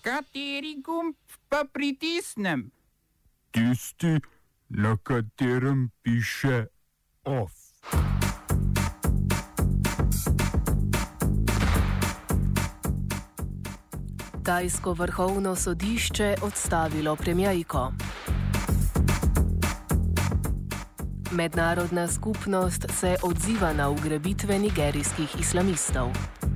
Kateri gumb pa pritisnem? Tisti, na katerem piše OF. Tajsko vrhovno sodišče odstavilo premierko. Mednarodna skupnost se odziva na ugrabitve nigerijskih islamistov.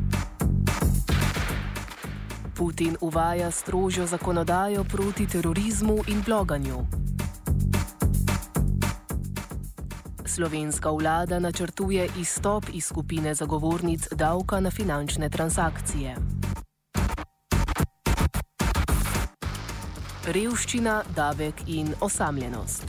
Putin uvaja strožjo zakonodajo proti terorizmu in bloganju. Slovenska vlada načrtuje izstop iz skupine zagovornic davka na finančne transakcije. Revščina, davek in osamljenost.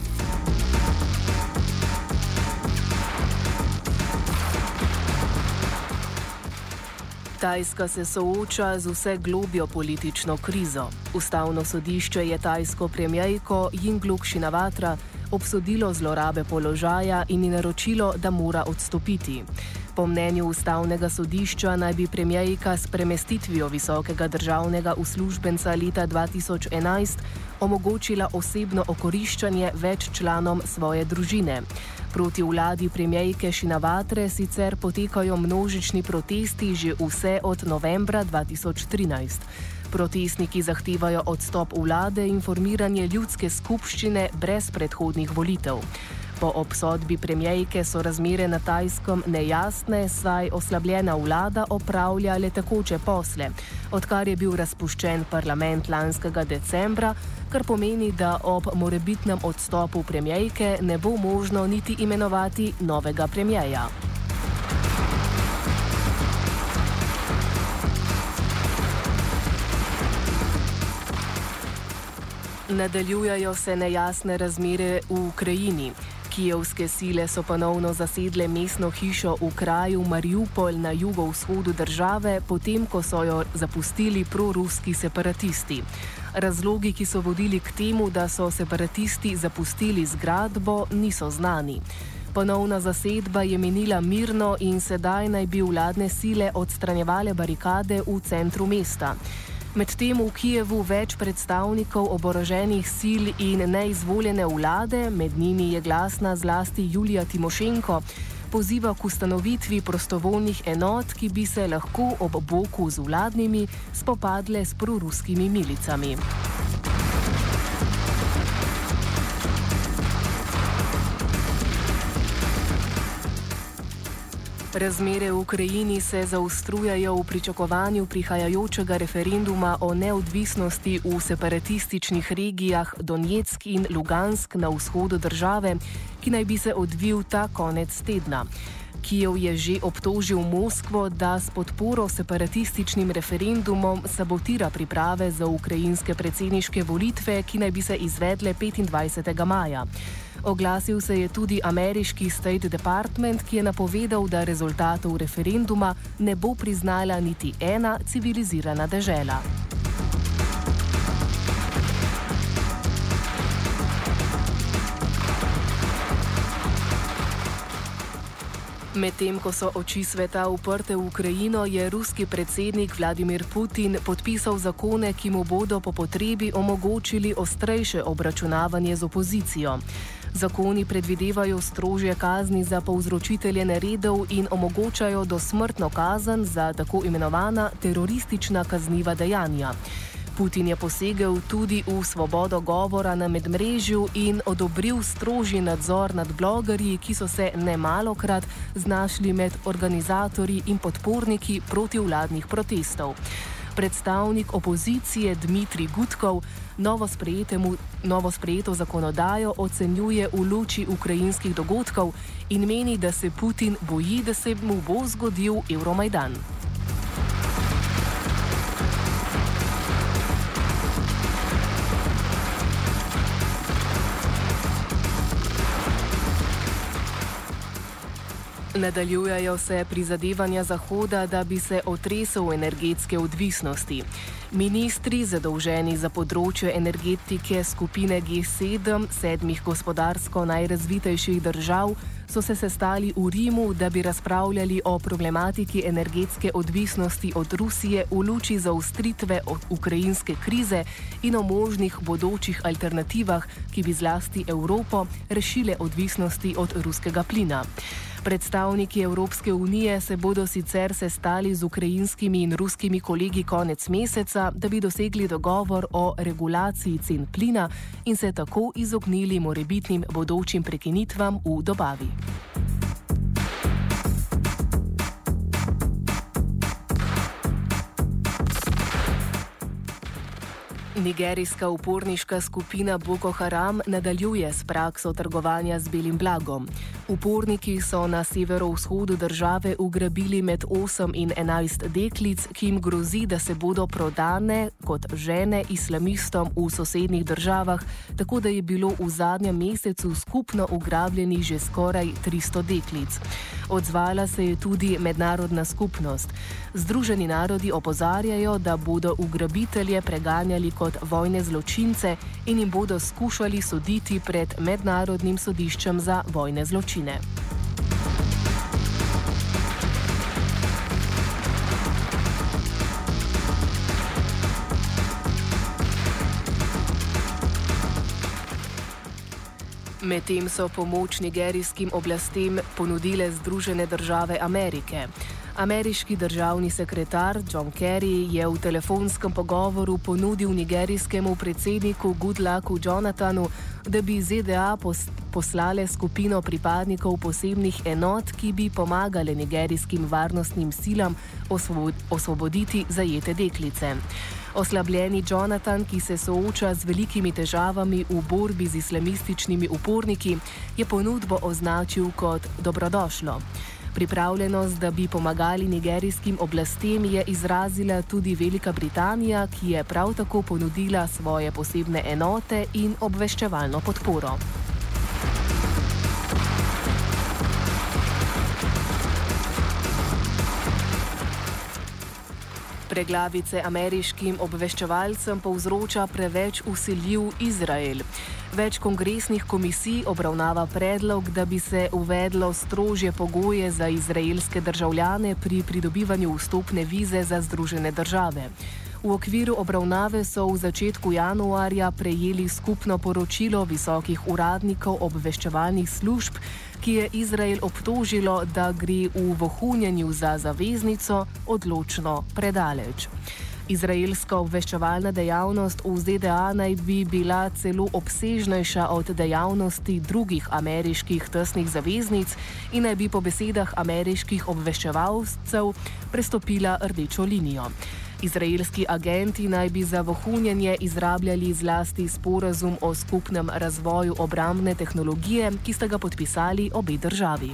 Tajska se sooča z vse globjo politično krizo. Ustavno sodišče je tajsko premierko Yingluck Shinawatra obsodilo zlorabe položaja in ji naročilo, da mora odstopiti. Po mnenju ustavnega sodišča naj bi premierka s premestitvijo visokega državnega uslužbenca leta 2011 omogočila osebno okoriščanje več članom svoje družine. Proti vladi premierke Shinawatre sicer potekajo množični protesti že vse od novembra 2013. Protestniki zahtevajo odstop vlade in formiranje ljudske skupščine brez predhodnih volitev. Po obsodbi premierke so razmere na Tajskem nejasne, saj oslabljena vlada opravlja le tekoče posle, odkar je bil razpuščen parlament lanskega decembra, kar pomeni, da ob morebitnem odstopu premierke ne bo možno niti imenovati novega premierja. Nadaljujejo se nejasne razmere v Ukrajini. Kijevske sile so ponovno zasedle mestno hišo v kraju Mariupol na jugovzhodu države, potem ko so jo zapustili proruski separatisti. Razlogi, ki so vodili k temu, da so separatisti zapustili zgradbo, niso znani. Ponovna zasedba je minila mirno in sedaj naj bi vladne sile odstranjevale barikade v centru mesta. Medtem v Kijevu več predstavnikov oboroženih sil in neizvoljene vlade, med njimi je glasna zlasti Julija Timošenko, poziva k ustanovitvi prostovoljnih enot, ki bi se lahko ob boku z vladnimi spopadle s proruskimi milicami. Razmere v Ukrajini se zaostrujajo v pričakovanju prihajajočega referenduma o neodvisnosti v separatističnih regijah Donetsk in Lugansk na vzhodu države, ki naj bi se odvil ta konec tedna. Kijev je že obtožil Moskvo, da s podporo separatističnim referendumom sabotira priprave za ukrajinske predsedniške volitve, ki naj bi se izvedle 25. maja. Oglasil se je tudi ameriški State Department, ki je napovedal, da rezultatov referenduma ne bo priznala niti ena civilizirana dežela. Medtem ko so oči sveta uprte v Ukrajino, je ruski predsednik Vladimir Putin podpisal zakone, ki mu bodo po potrebi omogočili ostrejše obračunavanje z opozicijo. Zakoni predvidevajo strožje kazni za povzročitelje neredov in omogočajo dosmrtno kazen za tako imenovana teroristična kazniva dejanja. Putin je posegel tudi v svobodo govora na medmrežju in odobril strožji nadzor nad blogerji, ki so se nemalokrat znašli med organizatorji in podporniki protivladnih protestov. Predstavnik opozicije Dmitrij Gudkov novo sprejeto zakonodajo ocenjuje v luči ukrajinskih dogodkov in meni, da se Putin boji, da se mu bo zgodil Euromajdan. Nadaljujejo se prizadevanja Zahoda, da bi se otresel energetske odvisnosti. Ministri, zadolženi za področje energetike skupine G7, 7 gospodarsko najrazvitejših držav, so se sestali v Rimu, da bi razpravljali o problematiki energetske odvisnosti od Rusije v luči zaostritve ukrajinske krize in o možnih bodočih alternativah, ki bi zlasti Evropo rešile odvisnosti od ruskega plina. Predstavniki Evropske unije se bodo sicer sestali z ukrajinskimi in ruskimi kolegi konec meseca, da bi dosegli dogovor o regulaciji cen plina in se tako izognili morebitnim bodočim prekinitvam v dobavi. Nigerijska uporniška skupina Boko Haram nadaljuje s prakso trgovanja z belim blagom. Uporniki so na severovzhodu države ugrabili med 8 in 11 deklic, ki jim grozi, da se bodo prodane kot žene islamistom v sosednjih državah, tako da je bilo v zadnjem mesecu skupno ugrabljenih že skoraj 300 deklic. Odzvala se je tudi mednarodna skupnost. Združeni narodi opozarjajo, da bodo ugrabitelje preganjali kot vojne zločince in jim bodo skušali soditi pred mednarodnim sodiščem za vojne zločine. Medtem so pomoč nigerijskim oblastem ponudile Združene države Amerike. Ameriški državni sekretar John Kerry je v telefonskem pogovoru ponudil nigerijskemu predsedniku Goodlucku Jonathanu, da bi ZDA poslale skupino pripadnikov posebnih enot, ki bi pomagale nigerijskim varnostnim silam osvoboditi zajete deklice. Oslabljeni Jonathan, ki se sooča z velikimi težavami v borbi z islamističnimi uporniki, je ponudbo označil kot dobrodošlo. Pripravljenost, da bi pomagali nigerijskim oblastem, je izrazila tudi Velika Britanija, ki je prav tako ponudila svoje posebne enote in obveščevalno podporo. Preglavice ameriškim obveščevalcem povzroča preveč vsiljiv Izrael. Več kongresnih komisij obravnava predlog, da bi se uvedlo strožje pogoje za izraelske državljane pri pridobivanju vstopne vize za Združene države. V okviru obravnave so v začetku januarja prejeli skupno poročilo visokih uradnikov obveščevalnih služb, ki je Izrael obtožilo, da gre v vohunjenju za zaveznico odločno predaleč. Izraelska obveščevalna dejavnost v ZDA naj bi bila celo obsežnejša od dejavnosti drugih ameriških tesnih zaveznic in naj bi po besedah ameriških obveščevalcev prestopila rdečo linijo. Izraelski agenti naj bi za vohunjenje izrabljali zlasti sporazum o skupnem razvoju obrambne tehnologije, ki sta ga podpisali obe državi.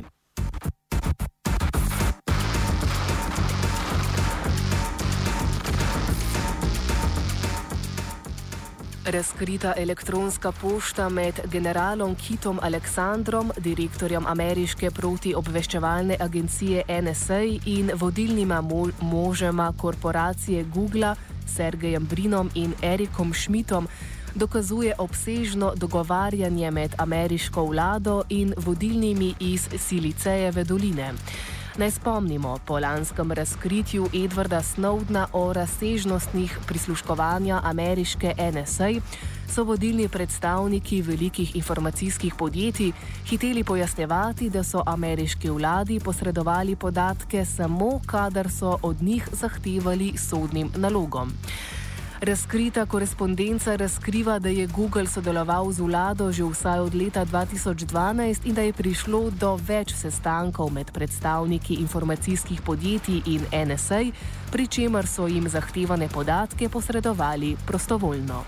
Razkrita elektronska pošta med generalom Kitom Aleksandrom, direktorjem ameriške protiobveščevalne agencije NSA in vodilnima možema korporacije Google, Sergejem Brinom in Erikom Schmidtom, dokazuje obsežno dogovarjanje med ameriško vlado in vodilnimi iz Silicejeve doline. Naj spomnimo, po lanskem razkritju Edwarda Snowdena o razsežnostih prisluškovanja ameriške NSA so vodilni predstavniki velikih informacijskih podjetij hiteli pojasnjevati, da so ameriški vladi posredovali podatke samo, kadar so od njih zahtevali sodnim nalogom. Razkrita korespondenca razkriva, da je Google sodeloval z vlado že vsaj od leta 2012 in da je prišlo do več sestankov med predstavniki informacijskih podjetij in NSA, pri čemer so jim zahtevane podatke posredovali prostovoljno.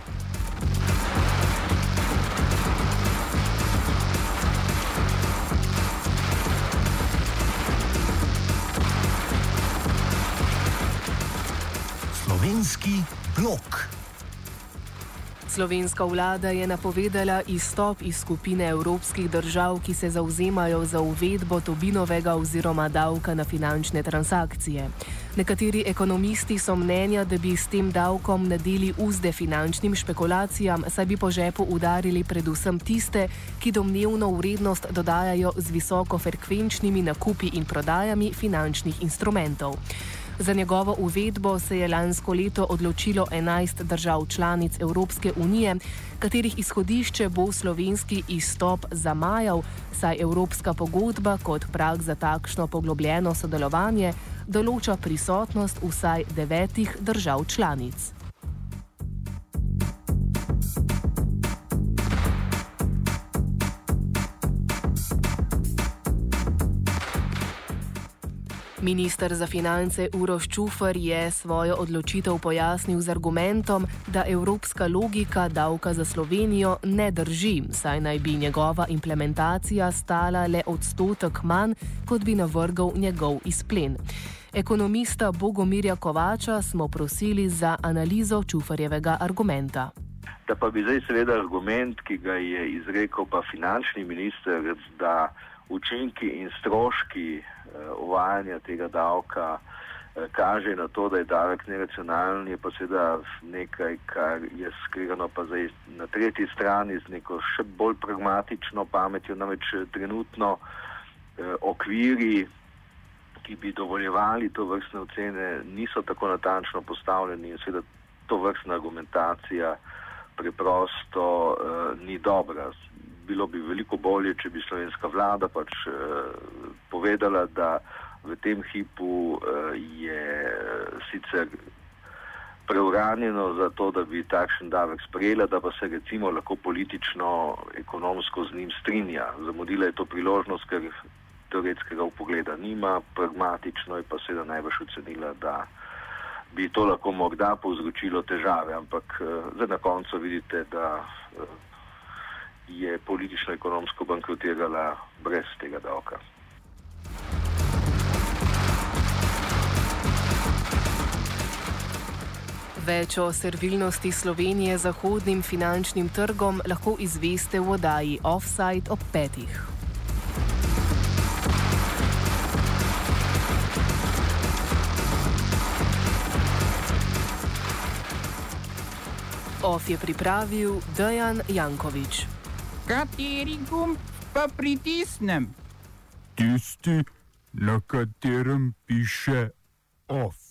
Slovenski blok. Slovenska vlada je napovedala izstop iz skupine evropskih držav, ki se zauzemajo za uvedbo Tobinovega oziroma davka na finančne transakcije. Nekateri ekonomisti so mnenja, da bi s tem davkom nadeli uzde finančnim špekulacijam, saj bi po žepu udarili predvsem tiste, ki domnevno vrednost dodajajo z visokofrekvenčnimi nakupi in prodajami finančnih instrumentov. Za njegovo uvedbo se je lansko leto odločilo 11 držav članic Evropske unije, katerih izhodišče bo slovenski izstop zamajal, saj Evropska pogodba kot prag za takšno poglobljeno sodelovanje določa prisotnost vsaj 9 držav članic. Minister za finance Uroš Čufer je svojo odločitev pojasnil z argumentom, da evropska logika davka za Slovenijo ne drži, saj naj bi njegova implementacija stala le odstotek manj, kot bi navrgal njegov izplen. Ekonomista Bogomirja Kovača smo prosili za analizo Čuferjevega argumenta. Da pa bi zdaj seveda argument, ki ga je izrekel pa finančni minister, da učinki in stroški uvajanja tega davka kaže na to, da je davek neracionalen, je pa seveda nekaj, kar je skregano pa zdaj na tretji strani z neko še bolj pragmatično pametjo, namreč trenutno okviri, ki bi dovoljevali to vrstne ocene, niso tako natančno postavljeni in seveda to vrstna argumentacija preprosto ni dobra. Bilo bi veliko bolje, če bi slovenska vlada pač povedala, da v tem hipu je sicer preuranjeno za to, da bi takšen davek sprejela, da pa se recimo lahko politično, ekonomsko z njim strinja. Zamudila je to priložnost, ker teoretskega vpogleda nima, pragmatično je pa seveda najbrž ocenila, da bi to lahko morda povzročilo težave, ampak zdaj na koncu vidite, da je politično-ekonomsko bankrotirala brez tega davka. Več o servilnosti Slovenije zahodnim finančnim trgom lahko izveste v oddaji Offside ob 5. Off je pripravil Dejan Janković. Kateri gumb pa pritisnem? Tisti, na katerem piše OFF.